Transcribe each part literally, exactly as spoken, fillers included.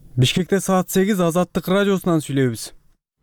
Бишкекте саат сегиз Азаттык радиосунан сүйлөйбүз.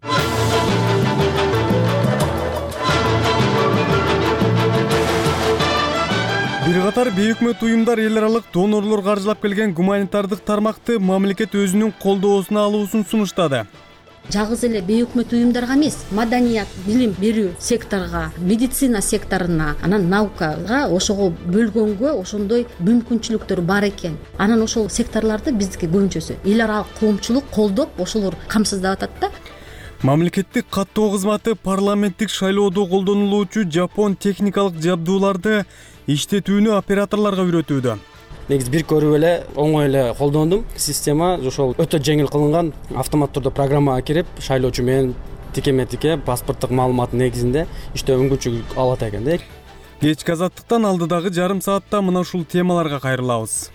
Бир катар бейөкмөт уюмдар эл аралык донорлор каржылап келген гуманитардык тармакты мамлекет өзүнүн колдоосуна алуусун сунуштады. Жалгыз эле бейөкмөт уюмдарга эмес, маданият, билим берүү секторуна, медицина секторуна, анан наукага ошого бөлгөнгө ошондой мүмкүнчүлүктөр бар экен. Анан ошол секторлорду биздики көбүнчөсү эл аралык коомчулук колдоп, ошолор камсыздап атат да. Мамлекеттик каттоо кызматы парламенттик шайлоодо колдонулуучу жапон техникалык жабдууларды иштетүүнү операторлорго үйрөтүүдө. Негизи бир көрүп эле оңой эле колдондум. Система ошол өтө жеңил кылынган, автомат түрдө программага кирип, шайлоочу менен тикеме-тике паспорттук маалымат негизинде иштөө мүмкүнчүлүк алат экен да. Кечки азаттыктан алдыдагы жарым саатта мына ушул темаларга кайрылабыз.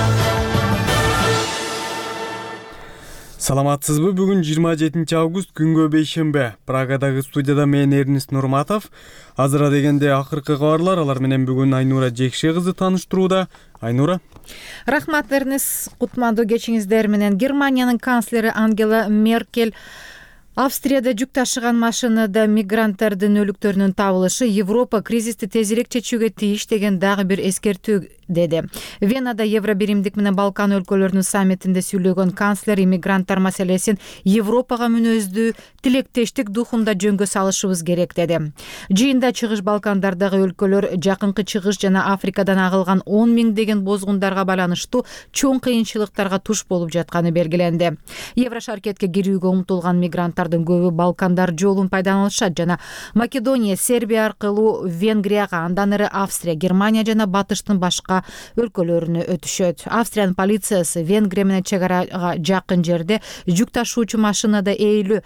Саламатсызбы? Бүгүн жыйырма жетинчи август күнгө бейшембе. Прагадагы студияда мен Эрнест Нурматов. Азыра дегенде акыркы кабарлар, алар менен бүгүн Айнура Жекше кызы тааныштырууда. Айнура. Рахмат, Эрнест. Кутмандуу кечиңиздер менен. Германиянын канцлери Ангела Меркель Австрияда жүк ташыган машинада мигранттардын өлүктөрүнүн табылышы Европа кризисти тезирээк чечүүгө тийиш деген дагы бир эскертүү деди. Венада Евро биримдик менен Балкан өлкөлөрүнүн саммитинде сүйлөгөн канцлер иммигранттар маселесин Европага мүнөздүү тилектештик духунда жөнгө салышыбыз керек деди. Жыйында Чыгыш Балкандардагы өлкөлөр жакынкы Чыгыш жана Африкадан агылган он миңдеген бозгундарга байланыштуу чоң кыйынчылыктарга туш болуп жатканы белгиленди. Евро шаркетке кирүүгө умтулган мигранттардын көбү Балкандар жолун пайдаланышат жана Македония, Сербия аркылуу Венгрияга, андан ары Австрия, Германия жана батыштын башка өлкөлөрүнө өтүшөт. Австриянын полициясы Венгрия менен чек арага жакын жерде жүк ташуучу машинада элүү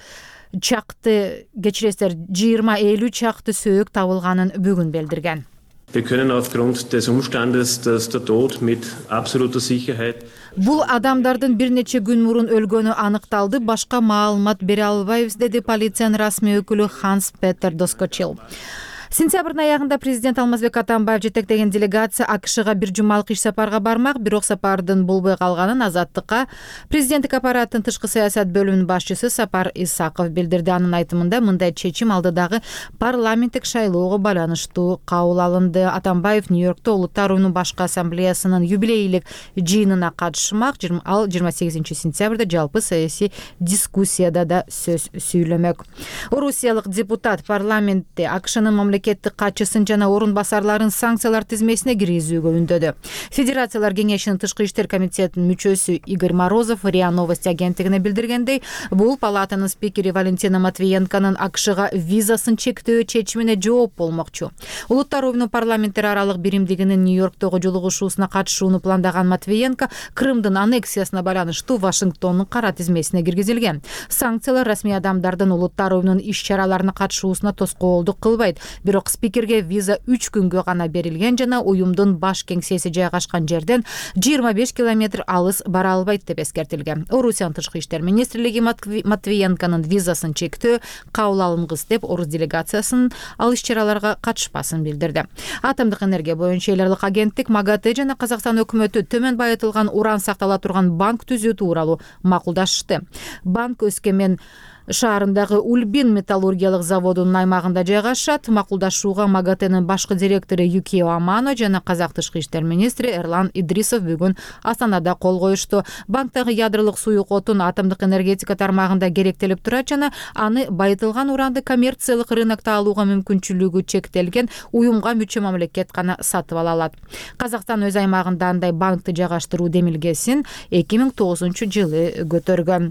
чакты кечиресиздер жыйырма элүү чакты сөөк табылганын бүгүн билдирген. Wir können aufgrund des Umstandes, dass der Tod mit absoluter Sicherheit Бул адамдардын бир нече күн мурун өлгөнү аныкталды, башка маалымат бере албайбыз, деди полициянын расмий өкүлү Ханс Петер Доскочил. Сентябрдын аягында президент Алмазбек Атамбаев жетектеген делегация АКШга бир жумалык иш сапарга бармак, бирок сапардын болбой калганын Азаттыкка президенттик аппараттын тышкы саясат бөлүмүнүн башчысы Сапар Исаков билдирди. Анын айтымында мындай чечим алдыдагы парламенттик шайлоого байланыштуу кабыл алынды. Атамбаев Нью-Йоркто Улуттар уюмунун башкы ассамблеясынын юбилейлик жыйынына катышмак. Ал жыйырма сегизинчи сентябрда жалпы саясий дискуссияда да сөз сүйлөмөк. Орусиялык депутат парламентте АКШнын мамлекеттик катчысын жана орун басарларын санкциялар тизмесине киргизүүгө үндөдү. Федерациялар кеңешинин тышкы иштер комитетинин мүчөсү Игорь Морозов РИА Новости агенттигине билдиргендей, бул палатанын спикери Валентина Матвиенконун АКШга визасын чектөө чечимине жооп болмокчу. Улуттар уюмунун парламенттер аралык биримдигинин Нью-Йорктогу жолугушуусуна катышууну пландаган Матвиенко Крымдын аннексиясына байланыштуу Вашингтондун кара тизмесине киргизилген. Санкциялар расмий адамдардын улуттар уюмунун иш-чараларына катышуусуна тоскоолдук кылбайт. Бирок спикерге виза үч күнгө гана берилген жана уюмдун баш кеңсеси жайгашкан жерден жыйырма беш километр алыс бара албайт деп эскертилген. Орусиянын тышкы иштер министрлиги Матвиенконун визасын чектөө кабыл алынгыс деп орус делегациясынын ал иш-чараларга катышпасын билдирди. Атомдук энергия боюнча эл аралык агенттик МАГАТЭ жана Казакстан өкмөтү төмөн байытылган уран сактала турган банк түзүү тууралуу макулдашты. Банк Өскемен шаарындагы Ульбин металлургиялык заводунун аймагында жайгашат. Макулдашууга МАГАТЭнин башкы директору Юкио Амано жана Казак тышкы иштер министри Эрлан Идрисов бүгүн Астанада кол коюшту. Банктагы ядролук суюк отун атомдук энергетика тармагында керектелип турат жана аны байытылган уранды коммерциялык рынокто алууга мүмкүнчүлүгү чектелген уюмга мүчө мамлекет гана сатып ала алат. Казакстан өз аймагында андай банкты жайгаштыруу демилгесин эки миң тогузунчу жылы көтөргөн.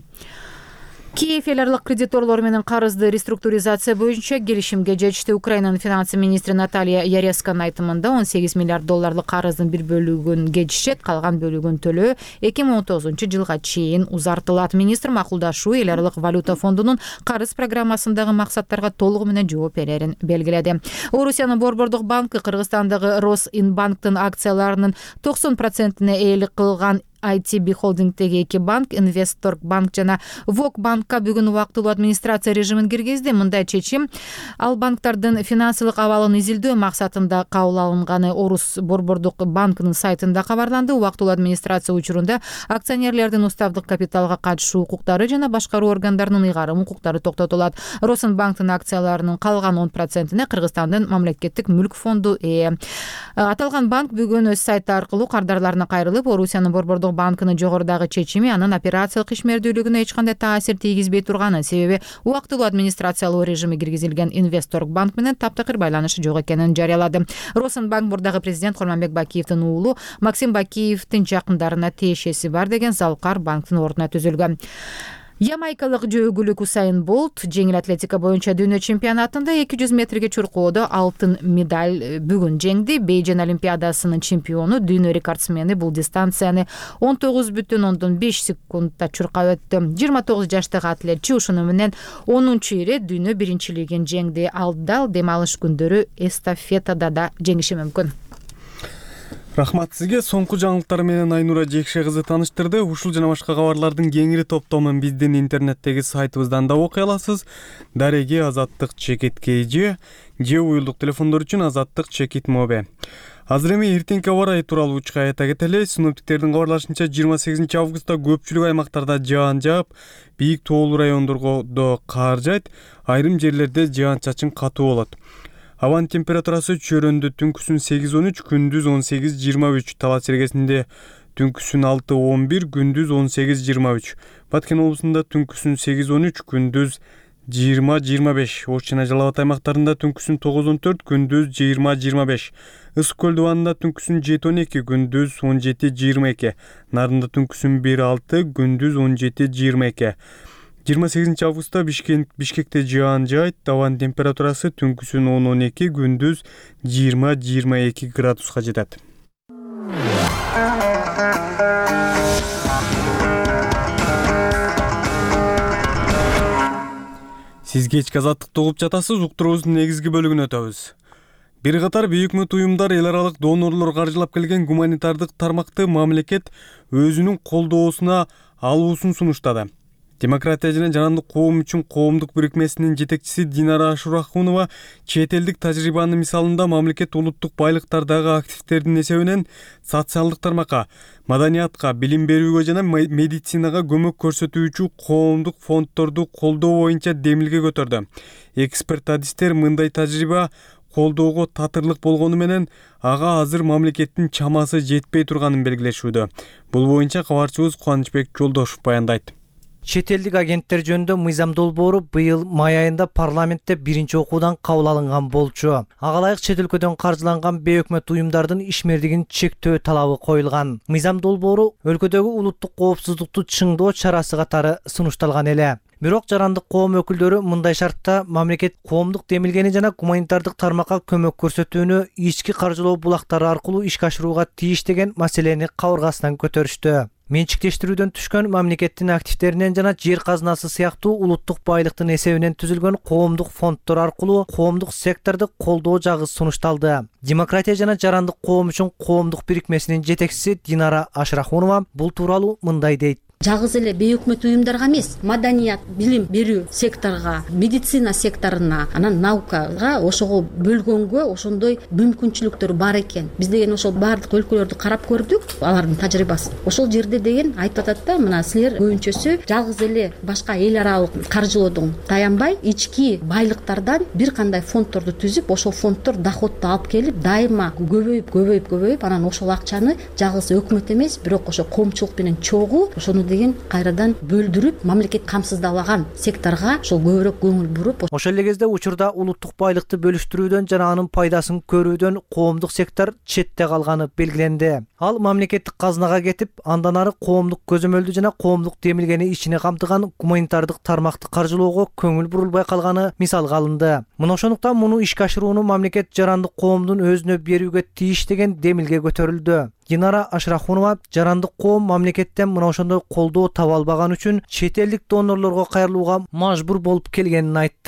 Киев эл аралык кредиторлор менен карызды реструктуризация боюнча келишимге жетишти. Украинанын финансы министри Наталья Яресканын айтымында он сегиз миллиард долларлык карыздын бир бөлүгүн кечишет, калган бөлүгүн төлөө эки миң он тогузунчу жылга чейин узартылат. Министр макулдашуу эл аралык валюта фондунун карыз программасындагы максаттарга толугу менен жооп берерин белгиледи. Орусиянын Борбордук банкы Кыргызстандагы Росинбанктын акцияларынын токсон процентине ээлик кылган ай ти би холдингдеги эки банк Инвесторг банк жана Вок банкка бүгүн убактылуу администрация режимин киргизди. Мындай чечим ал банктардын финансылык абалын изилдөө максатында кабыл алынганы Орус борбордук банкынын сайтында кабарланды. Убактылуу администрация учурунда акционерлердин уставдык капиталга катышуу укуктары жана башкаруу органдарынын ыйгарым укуктары токтотулат. Росенбанктын акцияларынын калган он процентине Кыргызстандын мамлекеттик мүлк фонду ээ. Аталган банк бүгүн өз сайты аркылуу кардарларына кайрылып, Орусиянын борбордук банкынын жогорудагы чечими анын операциялык ишмердүүлүгүнө эч кандай таасир тийгизбей турганын, себеби убактылуу администрациялуу режими киргизилген Инвесторг банк менен таптакыр байланышы жок экенин жарыялады. Росенбанк мурдагы президент Курманбек Бакиевдин уулу Максим Бакиевдин жакындарына тиешеси бар деген Залкар банктын ордуна түзүлгөн. Ямайкалык жөөгүлүк Усайн Болт жеңил атлетика боюнча дүйнө чемпионатында эки жүз метрге чуркоодо алтын медаль бүгүн жеңди. Бейжин олимпиадасынын чемпиону, дүйнө рекордсмени бул дистанцияны он тогуз бүтүн ондон беш секундда чуркап өттү. жыйырма тогуз жаштагы атлетчи ушуну менен онунчу ирет дүйнө биринчилигин жеңди. Ал дал дем алыш күндөрү эстафетада да жеңиши мүмкүн. Рахмат сизге. Соңку жаңылыктар менен Айнура Жекше кызы тааныштырды. Ушул жана башка кабарлардын кеңири топтомун биздин интернеттеги сайтыбыздан да окуй аласыз. Дареги Азаттык Чекит Кейжи же уюлдук телефондор үчүн Азаттык Чекит Мобе. Азыр эми эртеңки аба ырайы тууралуу учка айта кетели. Синоптиктердин кабарлашынча жыйырма сегизинчи августта көпчүлүк аймактарда жаан жаап, бийик тоолуу райондордо кар жайт, айрым жерлерде жаан-чачын катуу болот. Абанын температурасы чөйрөндө түнкүсүн сегиз он үч, күндүз он сегиз жыйырма үч, Талас Сергесинде түнкүсүн алты он бир, күндүз он сегиз жыйырма үч. Баткен облусунда түнкүсүн сегиз он үч, күндүз жыйырма жыйырма беш. Ош жана Жалал Абад аймактарында түнкүсүн тогуз он төрт, күндүз жыйырма жыйырма беш. Ысык көл дубанында түнкүсүн жети он эки, күндүз он жети жыйырма эки. Нарында түнкүсүн бир алты, күндүз он жети жыйырма эки. жыйырма сегизинчи августта Бишкек, Бишкекте жаан жайт, абанын температурасы түнкүсүн он он эки, күндүз жыйырма жыйырма эки градуска жетет. Сиз кечки азаттыкты угуп жатасыз. Уктуруубуздун негизги бөлүгүнө өтөбүз. Бир катар бейөкмөт уюмдар эл аралык донорлор каржылап келген гуманитардык тармакты мамлекет өзүнүн колдоосуна алуусун сунуштады. Демократия жана жарандык коом үчүн коомдук бирикмесинин жетекчиси Динара Ашурахунова чет элдик тажрыйбанын мисалында мамлекет улуттук байлыктардагы активдердин эсебинен социалдык тармакка, маданиятка, билим берүүгө жана медицинага көмөк көрсөтүүчү коомдук фонддорду колдоо боюнча демилге көтөрдү. Эксперт адистер мындай тажрыйба колдоого татырлык болгону менен ага азыр мамлекеттин чамасы жетпей турганын белгилешүүдө. Бул боюнча кабарчыбыз Кубанычбек Жолдошов баяндайт. Чет элдик агенттер жөнүндө мыйзам долбоору быйыл май айында парламентте биринчи окуудан кабыл алынган болчу. Ага ылайык чет өлкөдөн каржыланган бейөкмөт уюмдардын ишмердигин чектөө талабы коюлган. Мыйзам долбоору өлкөдөгү улуттук коопсуздукту чыңдоо чарасы катары сунушталган эле. Бирок жарандык коом өкүлдөрү мындай шартта мамлекет коомдук демилгени жана гуманитардык тармакка көмөк көрсөтүүнү ички каржылоо булактары аркылуу ишке ашырууга тийиш деген маселени кабыргасынан көтөрүштү. Менчиктештирүүдөн түшкөн мамлекеттин активдеринен жана жер казынасы сыяктуу улуттук байлыктын эсебинен түзүлгөн коомдук фонддор аркылуу коомдук секторду колдоо жагы сунушталды. Демократия жана жарандык коом үчүн коомдук бирикмесинин жетекчиси Динара Ашрахунова бул тууралуу мындай дейт. Жалгыз эле бейөкмөт уюмдарга эмес, маданият, билим берүү секторга, медицина секторуна, анан наукага ошого бөлгөнгө ошондой мүмкүнчүлүктөр бар экен. Биз деген ошол баардык өлкөлөрдү карап көрдүк, алардын тажрыйбасын. Ошол жерде деген айтып атат да, мына силер көбүнчөсү жалгыз эле башка эл аралык каржылоодон таянбай, ички байлыктардан бир кандай фонддорду түзүп, ошол фонддор доходду алып келип, дайыма көбөйүп, көбөйүп, көбөйүп, анан ошол акчаны жалгыз өкмөт эмес, бирок ошо коомчулук менен чогуу ошону деген кайрадан бөлдүрүп, мамлекет камсыздабаган секторга ошол көбүрөөк көңүл буруп. Ошол эле кезде учурда улуттук байлыкты бөлүштүрүүдөн жана анын пайдасын көрүүдөн коомдук сектор четте калганы белгиленди. Ал мамлекеттик казынага кетип, андан ары коомдук көзөмөлдү жана коомдук демилгени ичине камтыган гуманитардык тармакты каржылоого көңүл бурулбай калганы мисалга алынды. Мына ошондуктан муну ишке ашырууну мамлекет жарандык коомдун өзүнө берүүгө тийиш деген демилге көтөрүлдү. Динара Ашрахунова жарандык коом мамлекеттен мына ошондой колдоо таба албаган үчүн чет элдик донорлорго кайрылууга мажбур болуп келгенин айтты.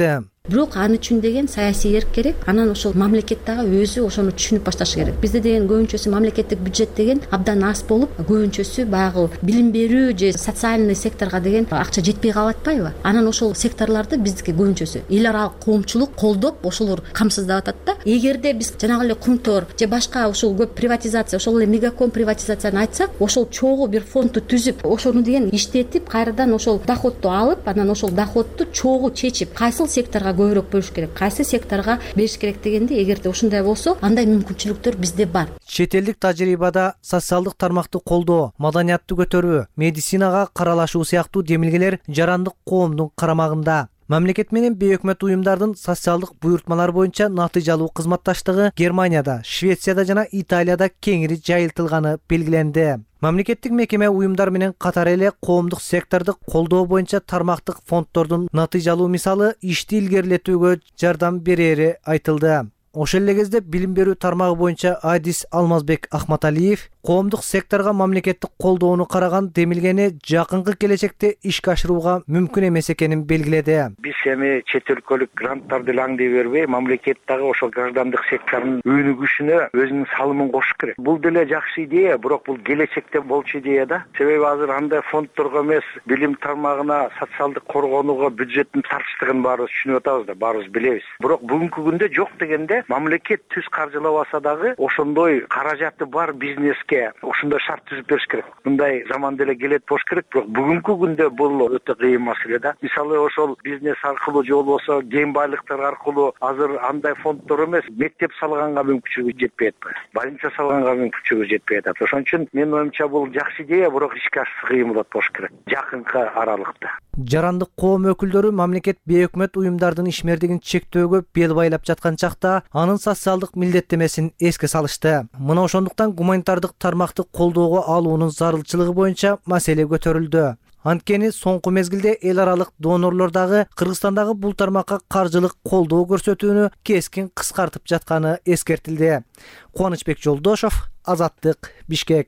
Бирок аны үчүн деген саясий эрк керек. Анан ошол мамлекет дагы өзү ошону түшүнүп башташы керек. Бизде деген көбүнчөсү мамлекеттик бюджет деген абдан аз болуп, көбүнчөсү баягы билим берүү же социальный секторго деген акча жетпей калып атпайбы? Анан ошол секторлорду биздики көбүнчөсү эл аралык коомчулук колдоп, ошолор камсыздап атат да. Эгерде биз жанагы эле Кумтор же башка ушул көп приватизация, ошол эле Мегаком приватизацияны айтсак, ошол чогуу бир фондду түзүп, ошону деген иштетип, кайрадан ошол доходду алып, анан ошол доходду чогуу чечип, кайсыл секторго көбүрөөк бөлүш керек, кайсы секторго бериш керек дегенде, эгерде ушундай болсо, андай мүмкүнчүлүктөр бизде бар. Чет элдик тажрыйбада социалдык тармакты колдоо, маданиятты көтөрүү, медицинага каралашуу сыяктуу демилгелер жарандык коомдун карамагында. Мамлекет менен бейөкмөт уюмдардын социалдык буйртмалар боюнча натыйжалуу кызматташтыгы Германияда, Швецияда жана Италияда кеңири жайылтылганы белгиленди. Мамлекеттик мекеме уюмдар менен катары эле коомдук секторду колдоо боюнча тармактык фонддордун натыйжалуу мисалы ишти илгерилетүүгө жардам берери айтылды. Ошол эле кезде билим берүү тармагы боюнча Адис Алмазбек Ахматалиев коомдук секторго мамлекеттик колдоону караган демилгени жакынкы келечекте ишке ашырууга мүмкүн эмес экенин белгиледи. Биз эми чет өлкөлүк гранттарды лаңдый бербей, мамлекет дагы ошол граждандык сектордун өнүгүшүнө өзүнүн салымын кошуш керек. Бул деле жакшы идея, бирок бул келечекте болчу идея да. Себеби азыр андай фонддорго эмес, билим тармагына, социалдык коргонууга бюджеттин тартыштыгын баарыбыз түшүнүп атабыз да, баарыбыз билебиз. Бирок бүгүнкү күндө жок дегенде мамлекет түз каржылабаса дагы ошондой каражаты бар бизнеске ушундай шарт түзүп бериш керек. Мындай заман деле келет болуш керек, бирок бүгүнкү күндө бул өтө кыйын маселе да. Мисалы ошол бизнес аркылуу же болбосо кем байлыктар аркылуу азыр андай фонддор эмес, мектеп салганга мүмкүнчүлүгү жетпей атпайбы, больница салганга мүмкүнчүлүгү жетпей атат. Ошон үчүн менин оюмча бул жакшы идея, бирок ишке ашышы кыйын болот болуш керек жакынкы аралыкта. Жарандык коом өкүлдөрү мамлекет бейөкмөт уюмдардын ишмердигин чектөөгө бел байлап жаткан чакта анын социалдык милдеттемесин эске салышты. Мына ошондуктан гуманитардык тармакты колдоого алуунун зарылчылыгы боюнча маселе көтөрүлдү. Анткени соңку мезгилде эл аралык донорлор дагы Кыргызстандагы бул тармакка каржылык колдоо көрсөтүүнү кескин кыскартып жатканы эскертилди. Кубанычбек Жолдошов, Азаттык, Бишкек.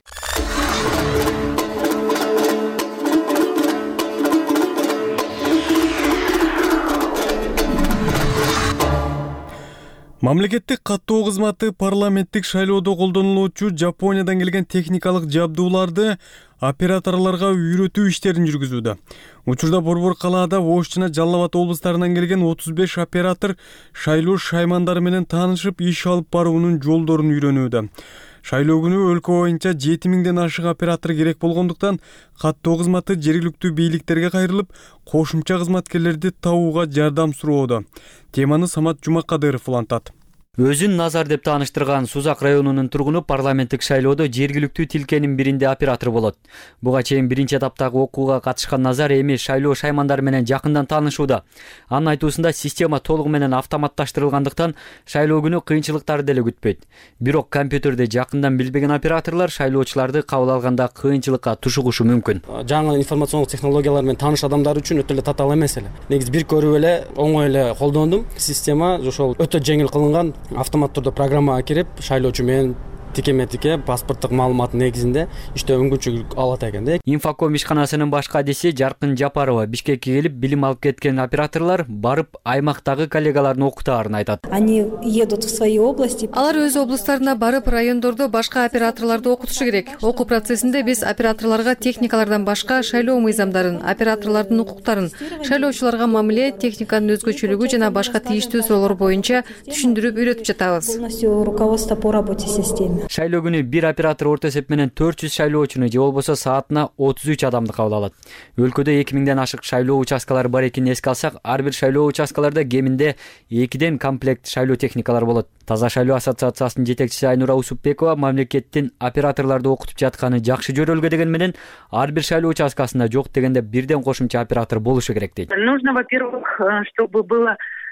Мамлекеттик каттоо кызматы парламенттик шайлоодо колдонулуучу Жапониядан келген техникалык жабдууларды операторлорго үйрөтүү иштерин жүргүзүүдө. Учурда Борбор калаада Ош жана Жалал Абад облустарынан келген отуз беш оператор шайлоо шаймандары менен таанышып, иш алып баруунун жолдорун үйрөнүүдө. Шайлоо күнү өлкө боюнча жети миңден ашык оператор керек болгондуктан каттоо кызматы жергиликтүү бийликтерге кайрылып, кошумча кызматкерлерди табууга жардам суроодо. Теманы Самат Жумакадыров улантат. Өзүн Назар деп тааныштырган Сузак районунун тургуну парламенттик шайлоодо жергиликтүү тилкенин биринде оператор болот. Буга чейин биринчи этаптагы окууга катышкан Назар эми шайлоо шаймандары менен жакындан таанышууда. Анын айтуусунда система толугу менен автоматташтырылгандыктан шайлоо күнү кыйынчылыктарды деле күтпөйт. Бирок компьютерди жакындан билбеген операторлор шайлоочуларды кабыл алганда кыйынчылыкка тушугушу мүмкүн. Жаңы информациондук технологиялар менен тааныш адамдар үчүн өтө эле татаал эмес эле. Негизи бир көрүп эле оңой эле колдондум. Система ошол өтө жеңил кылынган. Автомат түрдө программага кирип, шайлоочу менен тикеме-тике паспорттук маалымат негизинде иштөө мүмкүнчүлүк алат экен да. Инфоком ишканасынын башкы адиси Жаркын Жапарова Бишкекке келип билим алып кеткен операторлор барып аймактагы коллегаларын окутаарын айтат. Они едут в свои области. Алар өз облустарына барып райондордо башка операторлорду окутушу керек. Окуу процессинде биз операторлорго техникалардан башка шайлоо мыйзамдарын, операторлордун укуктарын, шайлоочуларга мамиле, техниканын өзгөчөлүгү жана башка тийиштүү суроолор боюнча түшүндүрүп үйрөтүп жатабыз. Полностью руководство по работе системы. Шайлоо күнү бир оператор орто эсеп менен төрт жүз шайлоочуну же болбосо саатына отуз үч адамды кабыл алат. Өлкөдө эки миңден ашык шайлоо участкалары бар экенин эске алсак, ар бир шайлоо участкаларда кеминде экиден комплект шайлоо техникалар болот. Таза шайлоо ассоциациясынын жетекчиси Айнура Усупбекова мамлекеттин операторлорду окутуп жатканы жакшы жөрөлгө деген менен ар бир шайлоо участкасында жок дегенде бирден кошумча оператор болушу керек дейт. Нужно, во-первых, чтобы было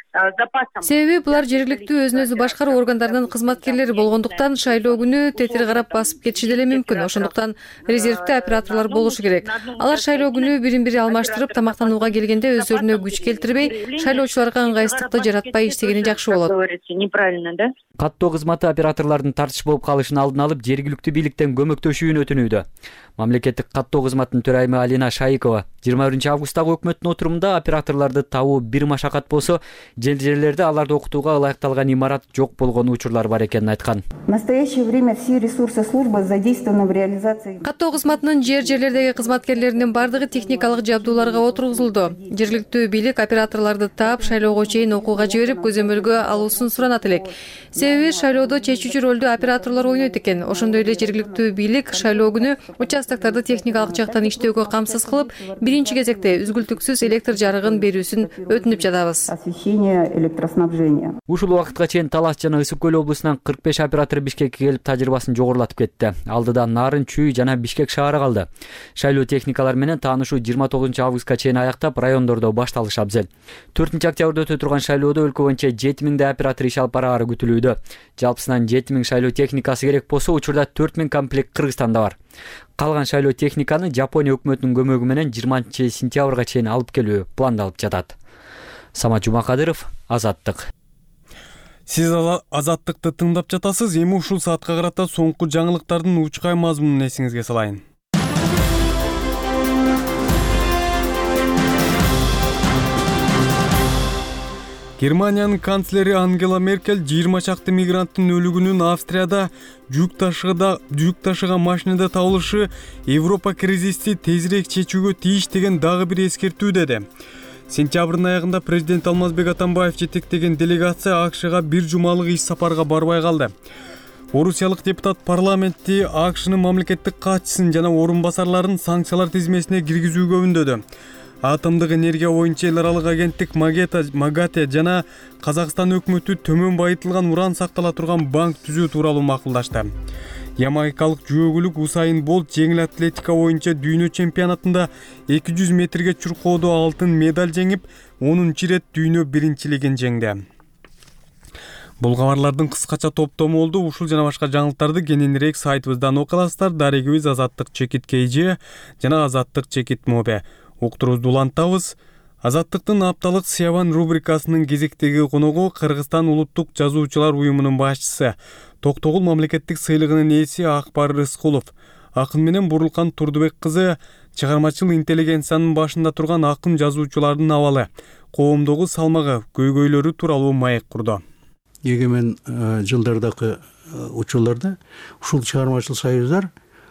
Себеби булар жергиликтүү өзүн өзү башкаруу органдарынын кызматкерлери болгондуктан шайлоо күнү тетир карап басып кетиши деле мүмкүн. Ошондуктан резервдүү операторлор болушу керек. Алар шайлоо күнү бирин бири алмаштырып тамактанууга келгенде өздөрүнө күч келтирбей, шайлоочуларга ыңгайсыздыкты жаратпай иштегени жакшы болот. Неправильно, да? Каттоо кызматы операторлордун тартыш болуп калышын алдын алып, жергиликтүү бийликтен көмөктөшүүнү өтүнүүдө. Мамлекеттик каттоо кызматынын төрайымы Алина Шайыкова жыйырма биринчи августтагы өкмөттүн отурумунда операторлорду табуу бир машакат болсо, жер жерлерде аларды окутууга ылайыкталган имарат жок болгон учурлар бар экенин айткан. В настоящее время все ресурсы службы задействованы в реализации. Каттоо кызматынын жер жерлердеги кызматкерлеринин бардыгы техникалык жабдууларга отургузулду. Жергиликтүү бийлик операторлорду таап, шайлоого чейин окууга жиберип, көзөмөлгө алуусун суранат элек. Себеби шайлоодо чечүүчү ролду операторлор ойнойт экен. Ошондой эле жергиликтүү бийлик шайлоо күнү участокторду техникалык жактан иштөөгө камсыз кылып, биринчи кезекте үзгүлтүксүз электр жарыгын берүүсүн өтүнүп жатабыз. Освещение, электроснабжение. Ушул убакытка чейин Талас жана Ысык көл облусунан кырк беш оператор Бишкекке келип тажрыйбасын жогорулатып кетти. Алдыда Нарын, Чүй жана Бишкек шаары калды. Шайлоо техникалар менен таанышуу жыйырма тогузунчу августка чейин аяктап, райондордо башталышы абзел. төртүнчү октябрда өтө турган шайлоодо өлкө боюнча жети миңдей оператор иш алып бараары күтүлүүдө. Жалпысынан жети миң шайлоо техникасы керек болсо, учурда төрт миң комплект Кыргызстанда бар. Калган шайлоо техниканы Жапония өкмөтүнүн көмөгү менен жыйырманчы сентябрга чейин алып келүү пландалып жатат. Самат Жумакадыров, Азаттык. Сиз Азаттыкты тыңдап жатасыз. Эми ушул саатка карата соңку жаңылыктардын учкай мазмунун эсиңизге салайын. Германиянын канцлери Ангела Меркель жыйырма чакты мигранттын өлүгүнүн Австрияда жүк ташыгыда жүк ташыган машинада табылышы Европа кризисти тезирээк чечүүгө тийиш деген дагы бир эскертүү деди. Сентябрдын аягында президент Алмазбек Атамбаев жетектеген делегация АКШга бир жумалык иш сапарга барбай калды. Орусиялык депутат парламентти АКШнын мамлекеттик катчысын жана орун басарларын санкциялар тизмесине киргизүүгө үндөдү. Атомдук энергия боюнча эл аралык агенттик МАГАТЭ жана Казакстан өкмөтү төмөн байытылган уран сактала турган банк түзүү тууралуу макулдашты. Ямайкалык жөөгүлүк Усайн Болт жеңил атлетика боюнча дүйнө чемпионатында эки жүз метрге чуркоодо алтын медаль жеңип, онунчу ирет дүйнө биринчилигин жеңди. Бул кабарлардын кыскача топтому болду. Ушул жана башка жаңылыктарды кененирээк сайтыбыздан окуй аласыздар. Дарегибиз Азаттык чекит kg жана Азаттык чекит mobi. Уктурубузду улантабыз. Азаттыктын апталык Сиябан рубрикасынын кезектеги коногу Кыргызстан улуттук жазуучулар уюмунун башчысы, Токтогул мамлекеттик сыйлыгынын ээси Акбар Рыскулов. Акын менен Бурулкан Турдубек кызы чыгармачыл интеллигенциянын башында турган акын жазуучулардын абалы, коомдогу салмагы, көйгөйлөрү тууралуу маек курду. Егемен жылдардагы учурларда ушул чыгармачыл союздар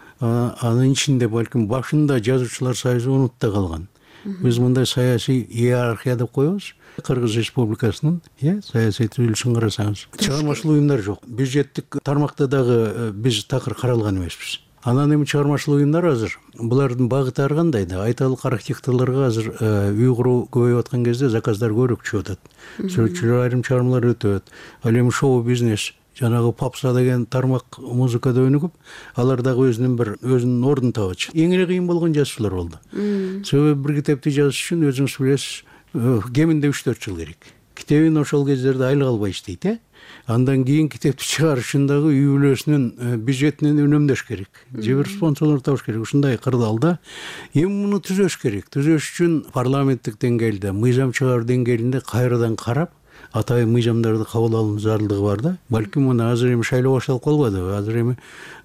анын ичинде балким башында жазуучулар союзу унутта калган. Биз мындай саясий иерархия деп коебуз. Кыргыз Республикасынын э саясий түзүлүшүн карасаңыз, чыгармачыл уюмдар жок. Бюджеттик тармакта дагы биз такыр каралган эмеспиз. Анан эми чыгармачыл уюмдар азыр булардын багыты ар кандай да, айталык архитекторлорго азыр үй куруу көбөйүп аткан кезде заказдар көбүрөөк чыгып атат. Сүрөтчүлөр айрым чыгармалар өтөт. Ал эми шоу бизнес жанагы попса деген тармак музыкада өнүгүп, алар дагы өзүнүн бир өзүнүн ордун табачы. Эң эле кыйын болгон жазуучулар болду. Себеби бир китепти жазыш үчүн өзүңүз билесиз, кеминде үч төрт жыл керек. Китебин ошол кездерде айлык албай иштейт, э? Андан кийин китепти чыгарыш үчүн дагы үй бүлөсүнүн бюджетинен үнөмдөш керек. Же бир спонсорлор табыш керек. Ушундай кырдаалда эми муну түзөш керек. Түзөш үчүн парламенттик деңгээлде, мыйзам чыгаруу деңгээлинде кайрадан карап, атайын мыйзамдарды кабыл алуу зарылдыгы бар да. Балким муну азыр эми шайлоо башталып калбадыбы? Азыр эми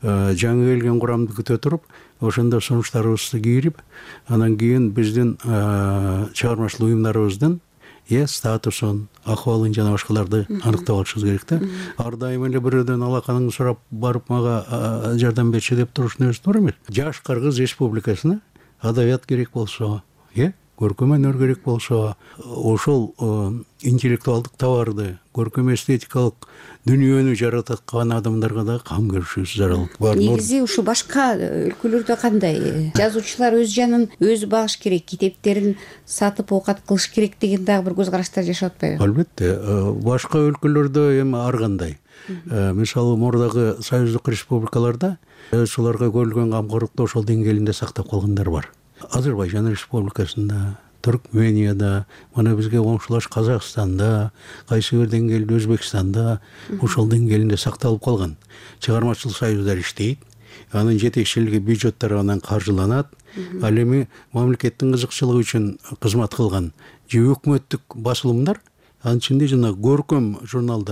жаңы келген курамды күтө туруп, ошондо сунуштарыбызды кийирип, анан кийин биздин чыгармачыл уюмдарыбыздын е статусун, акыбалын жана башкаларды аныктап алышыбыз керек да. Ар дайым эле бирөөдөн алаканыңды сурап барып мага жардам берчи деп турушун өзү туура эмес. Жаш Кыргыз Республикасына адабият керек болсо, э көркөм өнөр керек болсо, ошол интеллектуалдык товарды, көркөм эстетикалык дүнүйөнү жараткан адамдарга да кам көрүшүбүз зарыл бар. Негизи ушу башка өлкөлөрдө кандай? Жазуучулар өз жанын өзү багыш керек, китептерин сатып оокат кылыш керек деген дагы бир көз караштар жашап атпайбы? Албетте, башка өлкөлөрдө эми ар кандай. Мисалы, мурдагы союздук республикаларда жазуучуларга көрүлгөн камкорлукту ошол деңгээлинде сактап калгандар бар. Азербайжан Республикасында, Түркменияда, мына бизге коңшулаш Казакстанда, кайсы бир деңгээлде Өзбекстанда ошол деңгээлинде сакталып калган. Чыгармачыл союздар иштейт, анын жетекчилиги бюджет тарабынан каржыланат. Ал эми мамлекеттин кызыкчылыгы үчүн кызмат кылган же өкмөттүк басылымдар, анын ичинде жана көркөм журналдар,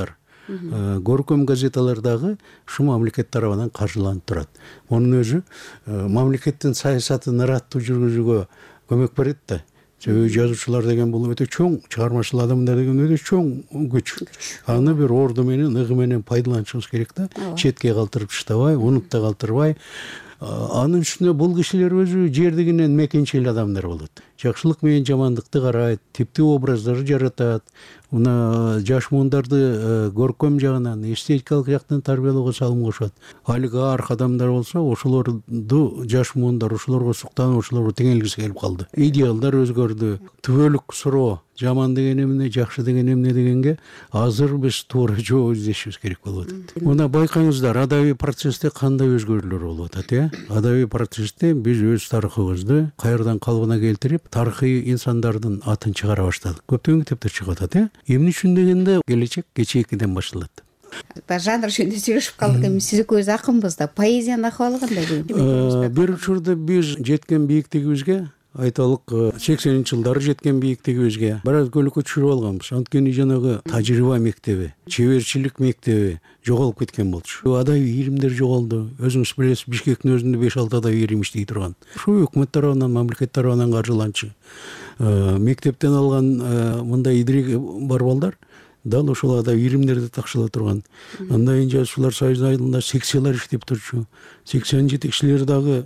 көркөм газеталар дагы ушу мамлекет тарабынан каржыланып турат. Мунун өзү мамлекеттин саясатын ыраттуу жүргүзүүгө көмөк берет да. Себеби жазуучулар деген бул өтө чоң, чыгармачыл адамдар деген өтө чоң күч. Аны бир орду менен, ыгы менен пайдаланышыбыз керек да. Четке калтырып таштабай, унутта калтырбай. Анын үстүнө бул кишилер өзү жердигинен мекенчил адамдар болот. Жакшылык менен жамандыкты карайт, типтүү образдар жаратат. Мына жаш мундарды көркөм жагынан, эстетикалык жактан тарбиялоого салым кошот. Олигарх адамдар болсо, ошолорду жаш муундар ошолорго суктанып, ошолорго теңелгиси келип калды. Идеалдар өзгөрдү. Түбөлүк суроо, жаман деген эмне, жакшы деген эмне дегенге азыр биз туура жооп издешибиз керек болуп атат. Мына байкаңыздар, адабий процессте кандай өзгөрүүлөр болуп атат, э? Адабий процессте биз өз тарыхыбызды кайрадан калыбына келтирип, тарыхый инсандардын атын чыгара баштадык. Көптөгөн китептер чыгып атат, э? Эмне үчүн дегенде келечек кечээкиден башталат. Жанр жөнүндө сүйлөшүп калдык эми, сиз экөөбүз акынбыз да. Поэзиянын акыбалы кандай? Бир учурда биз жеткен бийиктигибизге, айталык сексенинчи жылдары жеткен бийиктигибизге бир аз көлөкө түшүрүп алганбыз. Анткени жанагы тажрыйба мектеби, чеберчилик мектеби жоголуп кеткен болчу. Адабий иримдер жоголду. Өзүңүз билесиз, Бишкектин өзүндө беш алты адабий ирим иштей турган. Ушу өкмөт тарабынан, мамлекет тарабынан каржыланчу. Мектептен алган мындай идири бар балдар дал ошол адабий иримдерди такшыла турган. Андан кийин жазуучулар союзунун айылында секциялар иштеп турчу. Секциянын жетекчилери дагы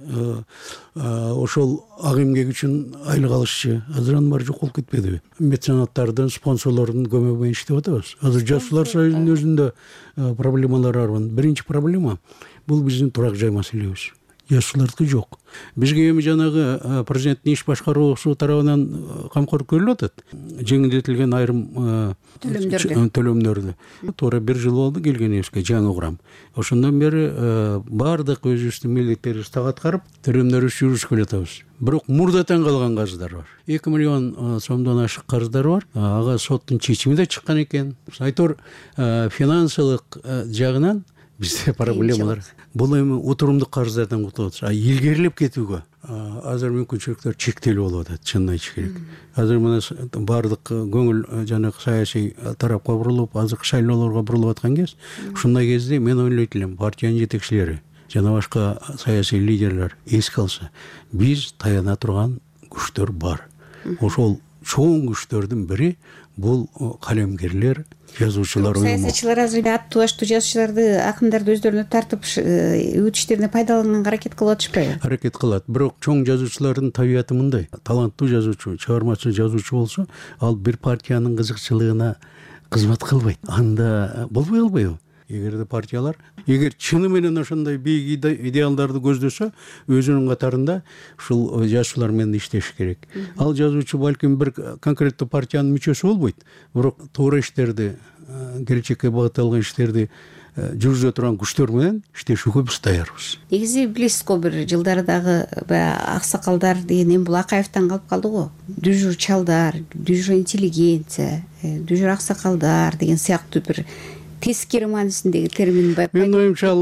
ошол ак эмгек үчүн айлык алышчу. Азыр анын баары жок болуп кетпедиби? Меценаттардын, спонсорлордун көмөгү менен иштеп атабыз. Азыр жазуучулар союзунун өзүндө проблемалар бар. Биринчи проблема бул биздин турак жай маселебиз. Жазуучулардыкы жок. Бизге эми жанагы президенттин иш башкаруусу тарабынан камкор көрүлүп атат. Жеңилдетилген айрым төлөмдөрдү. Туура бир жыл болду келгенибизге жаңы курам. Ошондон бери баардык өзүбүздүн милдеттерибизди так аткарып, төлөмдөрүбүздү жүргүзүп келатабыз. Бирок мурдатан калган карыздар бар. эки миллион сомдон ашык карыздар бар. Ага соттун чечими да чыккан экен. Айтор финансылык жагынан бизде проблемалар. Бул эми отурумдук карыздардан кутулуп атабыз. А илгерилеп кетүүгө азыр мүмкүнчүлүктөр чектелүү болуп атат, чынын айтыш керек. Азыр мына баардык көңүл жанагы саясий тарапка бурулуп, азыркы шайлоолорго бурулуп аткан кез, ушундай кезде мен ойлойт элем, партиянын жетекчилери жана башка саясий лидерлер эске алса, биз таяна турган күчтөр бар. Ошол чоң күчтөрдүн бири бул калемгерлер, жазуучулар уюму. Саясатчылар азыр аттуу баштуу жазуучуларды, акындарды өздөрүнө тартып, өз иштерине пайдаланганга аракет кылып атышпайбы? Аракет кылат. Бирок чоң жазуучулардын табияты мындай. Таланттуу жазуучу, чыгармачыл жазуучу болсо, ал бир партиянын кызыкчылыгына кызмат кылбайт. Анда болбой калбайбы? Эгерде партиялар, эгер чыны менен ошондой бийик идеалдарды көздөсө, өзүнүн катарында ушул жазуучулар менен иштеш керек. Ал жазуучу балким бир конкреттүү партиянын мүчөсү болбойт, бирок туура иштерди, келечекке багытталган иштерди жүргүзө турган күчтөр менен иштешүүгө биз даярбыз. Негизи билесиз го, бир жылдары дагы аксакалдар деген эми бул Акаевтан калып калды го. Дүжүр чалдар, дүжүр интеллигенция, дүжүр аксакалдар деген сыяктуу бир тескери маанисиндеги термин бар. Мен оюмча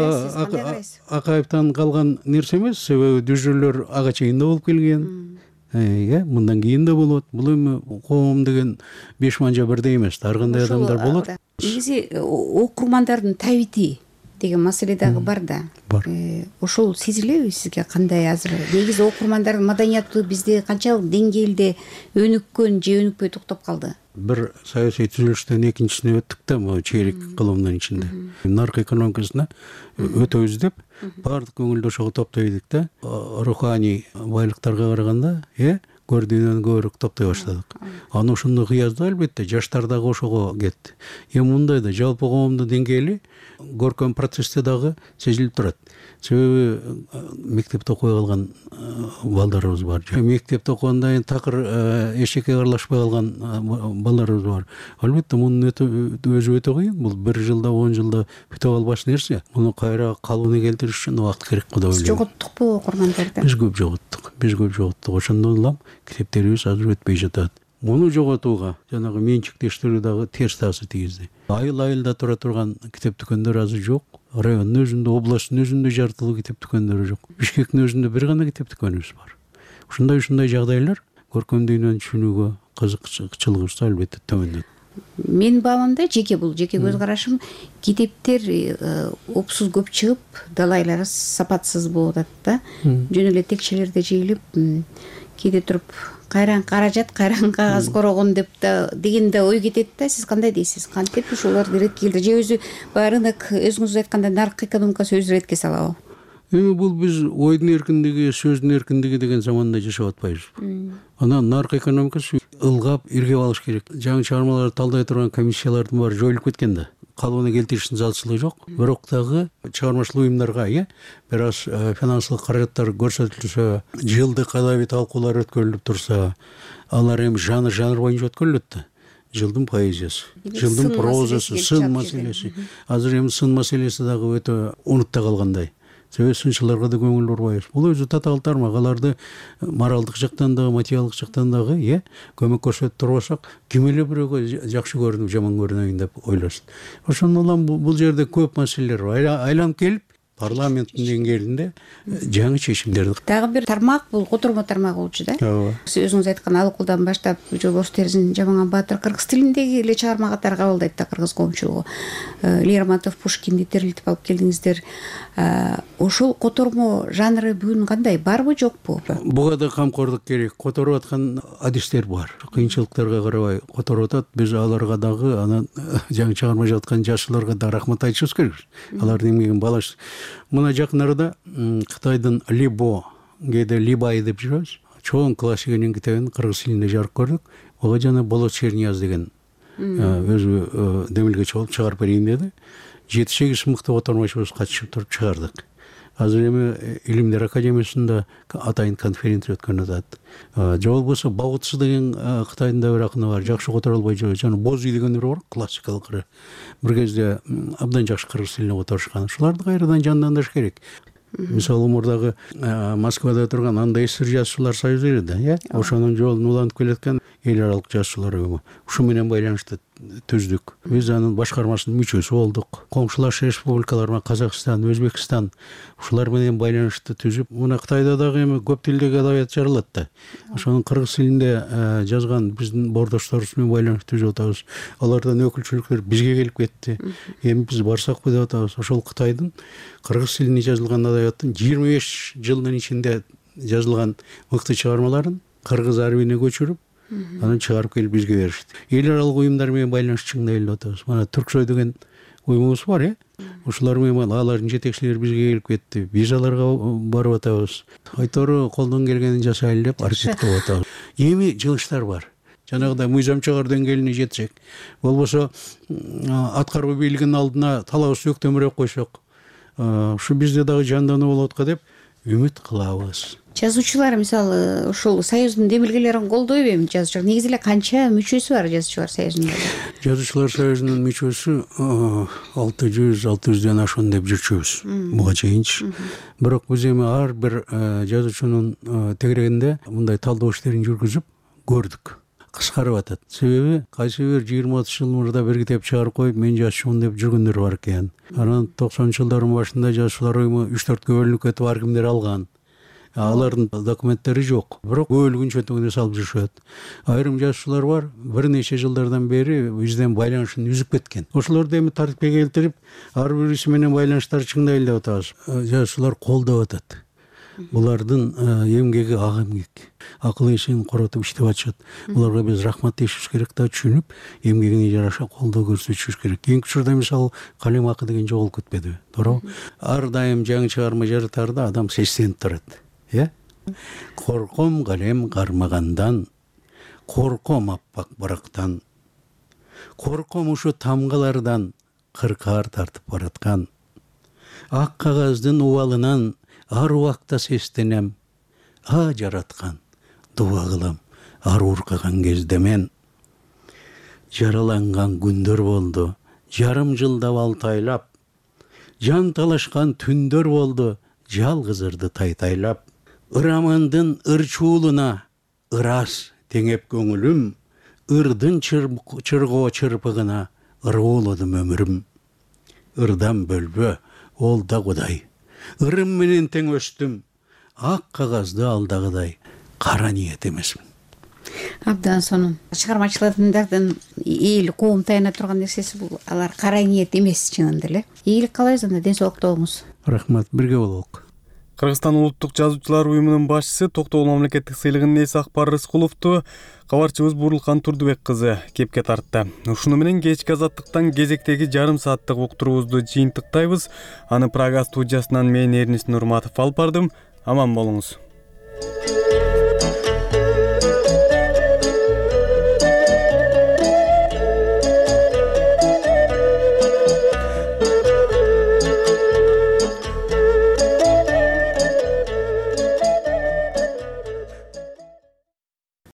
Акаевтан калган нерсе эмес, себеби дүжүрлөр ага чейин да болуп келген. Э, мындан кийин да болот. Бул эми коом деген беш манжа бирдей эмес, ар кандай адамдар болот. Негизи окурмандардын табити деген маселе дагы бар да. Ошол сезилеби сизге кандай азыр? Негизи окурмандардын маданияты бизде канчалык деңгээлде өнүккөн же өнүкпөй токтоп калды? Бир саясий түзүлүштөн экинчисине өттүк да, могу чейлик кылымдын ичинде. Нарк экономикасына өтөбүз деп баардык көңүлдү ошого топтой элек да. Руханий байлыктарга караганда, э, көрдүгүнөн көбүрөөк топтой баштадык. Аны ошондой кыязда албетте жаштар дагы ошого кетти. Эми мындай да жалпы коомдун деңгээли көркөм процессте дагы сезилип турат. Себеби мектепте окуй калган балдарыбыз бар. Мектепте окугандан кийин такыр эшекке аралашпай калган балдарыбыз бар. Албетте мунун өзү өтө кыйын. Бул бир жылда, он жылда бүтө албаш нерсе. Муну кайра калыбына келтириш үчүн убакыт керек го деп ойлойм. Жоготтукпу окурмандарды? Биз көп жоготтук. Биз көп жоготтук. Ошондон улам китептерибиз азыр өтпөй жатат. Муну жоготууга жанагы менчиктештирүү дагы терс таасир тийгизди. Айыл айылда тура турган китеп дүкөндөр азыр жок. Райондун өзүндө, областтын өзүндө жартылуу китеп дүкөндөрү жок. Бишкектин өзүндө бир гана китеп дүкөнүбүз бар. Ушундай ушундай жагдайлар көркөм дүйнөнү түшүнүүгө кызыкчылыгыбызды албетте төмөндөтөт. Менин баамда жеке бул жеке көз карашым, китептер опсуз көп чыгып, далайлары сапатсыз болуп атат да. Жөн эле текчелерде жыйылып, кээде туруп кайран каражат, кайран кагаз корогон деп да деген да ой кетет да. Сиз кандай дейсиз? Кантип ушулар иретке келди? Же өзү рынок өзүңүз айткандай нарк экономикасы өзү иретке салабы? Эми бул биз ойдун эркиндиги, сөздүн эркиндиги деген заманда жашап атпайбызбы. Анан нарк экономикасы ылгап, иргеп алыш керек. Жаңы чыгармаларды талдай турган комиссиялардын баары жоюлуп кеткен да. Калыбына келтиришин залчылыгы жок. Бирок дагы чыгармачыл уюмдарга, э, бир аз финансылык каражаттар көрсөтүлсө, жылдык адаби талкуулар өткөрүлүп турса, алар эми жанр жанр боюнча өткөрүлөт да. Жылдын поэзиясы, жылдын прозасы, сын маселеси. Азыр эми сын маселеси дагы өтө унутта калгандай. Себеби сынчыларга да көңүл бурбайбыз. Бул өзү татаал тармак. Аларды моралдык жактан дагы, материалдык жактан дагы, э, көмөк көрсөтүп турбасак, ким эле бирөөгө жакшы көрүнүп, жаман көрүнөйүн деп ойлосын. Ошондон улам бул жерде көп маселелер бар. Айланып келип, парламенттин деңгээлинде жаңы чечимдерди. Дагы бир тармак бул котормо тармагы болчу да. Ооба. Сиз өзүңүз айткан ал укулдан баштап Жолбош Терзин Жаманган Баатыр кыргыз тилиндеги эле чыгарма катары кабылдайт да кыргыз коомчулугу. Лермонтов, Пушкинди терилтип алып келдиңиздер. Ошол котормо жанры бүгүн кандай? Барбы, жокпу? Буга да камкордук керек. Которуп аткан адистер бар. Кыйынчылыктарга карабай которуп атат. Биз аларга дагы анан жаңы чыгарма жаткан жашыларга да рахмат айтышыбыз керек. Алардын эмгегин баалаш. Мына жакын арада Кытайдын Либо, кээде Либай деп жүрөбүз. Чоң классиканын китебин кыргыз тилинде жарык көрдүк. Ага жана Болот Чернияз деген өзү демилгечи болуп чыгарып берейин деди. жети сегиз мыкты котормочубуз катышып туруп чыгардык. Азыр эми Илимдер академиясында атайын конференция өткөрүлүп атат. Же болбосо Баутсы деген Кытайдын да бир акыны бар, жакшы которо албай жүрөт. Жана Бози деген бир бар, классикалык. Бир кезде абдан жакшы кыргыз тилине которушкан. Ушуларды кайрадан жандандырыш керек. Мисалы мурдагы Москвада турган андай эсир жазуучулар союзу эле да, э? Ошонун жолун улантып келаткан эл аралык жазуучулар уюму. Ушу менен байланышты түздүк. Биз анын башкармасынын мүчөсү болдук. Коңшулаш республикалар, Казакстан, Өзбекстан ушулар менен байланышты түзүп, мына Кытайда дагы эми көп тилдеги адабият жаралат да. Ошонун кыргыз тилинде жазган биздин бордошторубуз менен байланышты түзүп атабыз. Алардан өкүлчүлүктөр бизге келип кетти. Эми биз барсакпы деп атабыз. Ошол Кытайдын кыргыз тилинде жазылган адабияттын жыйырма беш жылдын ичинде жазылган мыкты чыгармаларын кыргыз арабине көчүрүп, анан чыгарып келип бизге беришти. Эл аралык уюмдар менен байланыш чыңдай эле атабыз. Мана Түрксой деген уюмубуз бар, э? Ушулар менен алардын жетекчилери бизге келип кетти. Биз аларга барып атабыз. Айтору колдон келгенин жасайлы деп аракет кылып атабыз. Эми жылыштар бар. Жанагыдай мыйзам чыгар деңгээлине жетсек, болбосо аткаруу бийлигинин алдына талабыбызды өктөмүрөөк койсок, ушу бизде дагы жандануу болот го деп үмүт кылабыз. Жазуучулар мисалы ушул союздун демилгелерин колдойбу эми жазуучулар? Негизи эле канча мүчөсү бар жазуучулар союзунда? Жазуучулар союзунун мүчөсү алты жүз алты жүздөн ашкан деп жүрчүбүз буга чейинчи. Бирок биз эми ар бир жазуучунун тегерегинде мындай талдоо иштерин жүргүзүп көрдүк. Кыскарып атат. Себеби кайсы бир жыйырма отуз жыл мурда бир китеп чыгарып коюп, мен жазчумун деп жүргөндөр бар экен. Анан токсонунчу жылдардын башында жазуучулар уюму үч төрткө бөлүнүп кетип ар кимдер алган. Алардын документтери жок. Бирок бөлүгүнчө төгүнө салып жүрүшөт. Айрым жазуучулар бар, бир нече жылдардан бери бизден байланышын үзүп кеткен. Ошолорду эми тартипке келтирип, ар бириси менен байланыштарды чыңдайлы деп атабыз. Жазуучулар колдоп атат. Булардын эмгеги ак эмгек. Акыл эшин коротуп иштеп атышат. Буларга биз рахмат дешибиз керек да, түшүнүп, эмгегине жараша колдоо көрсөтүшүбүз керек. Эң учурда мисалы калем акы деген жоголуп кетпедиби? Туура. Ар дайым жаңы чыгарма жаратарда адам сестенип турат. Э? Корком калем кармагандан, корком аппак барактан, корком ушу тамгалардан кыркаар тартып бараткан. Ак кагаздын убалынан ар убакта сестенем, а жараткан, дуа кылам, ар уркаган кезде мен. Жараланган күндөр болду, жарым жылдап алтайлап, жан талашкан түндөр болду, жалгыз ырды тайтайлап. Ырамандын ырчуулуна ырас теңеп көңүлүм, ырдын чыргоо чырпыгына ыруулудум өмүрүм. Ырдан бөлбө, ол да Кудай. Ырым менен тең өстүм, ак кагазды алдагыдай кара ниет эмесмин. абдан сонун чыгармачыл адамдардын эл коом таяна турган нерсеси бул алар кара ниет эмес чынында эле. Ийгилик каалайбыз, анда ден соолукта болуңуз. Рахмат, бирге бололук. Кыргызстан улуттук жазуучулар уюмунун башчысы Токтогул мамлекеттик сыйлыгынын ээси Акбар Рыскуловду кабарчыбыз Бурулкан Турдубек кызы кепке тартты. Ушуну менен кечки азаттыктан кезектеги жарым сааттык уктуруубузду жыйынтыктайбыз. Аны Прага студиясынан мен Эрнис Нурматов алып бардым. Аман болуңуз.